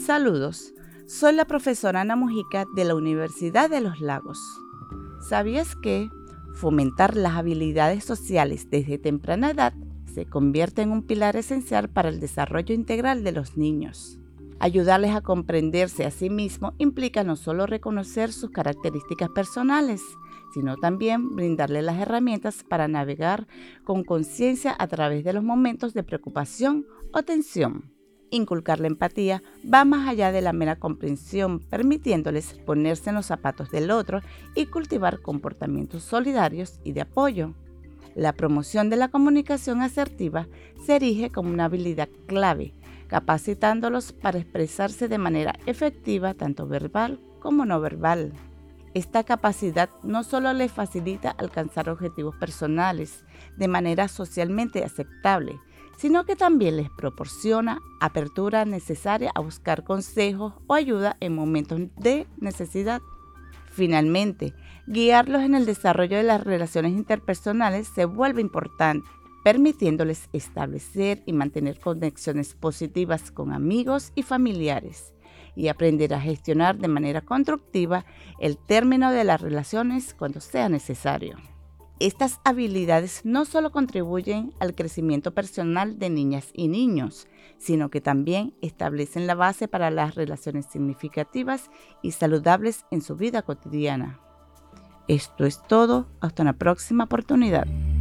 Saludos, soy la profesora Ana Mujica de la Universidad de los Lagos. ¿Sabías que fomentar las habilidades sociales desde temprana edad se convierte en un pilar esencial para el desarrollo integral de los niños? Ayudarles a comprenderse a sí mismos implica no solo reconocer sus características personales, sino también brindarles las herramientas para navegar con conciencia a través de los momentos de preocupación o tensión. Inculcar la empatía va más allá de la mera comprensión, permitiéndoles ponerse en los zapatos del otro y cultivar comportamientos solidarios y de apoyo. La promoción de la comunicación asertiva se erige como una habilidad clave, capacitándolos para expresarse de manera efectiva tanto verbal como no verbal. Esta capacidad no solo les facilita alcanzar objetivos personales de manera socialmente aceptable, sino que también les proporciona apertura necesaria a buscar consejos o ayuda en momentos de necesidad. Finalmente, guiarlos en el desarrollo de las relaciones interpersonales se vuelve importante, permitiéndoles establecer y mantener conexiones positivas con amigos y familiares, y aprender a gestionar de manera constructiva el término de las relaciones cuando sea necesario. Estas habilidades no solo contribuyen al crecimiento personal de niñas y niños, sino que también establecen la base para las relaciones significativas y saludables en su vida cotidiana. Esto es todo, hasta una próxima oportunidad.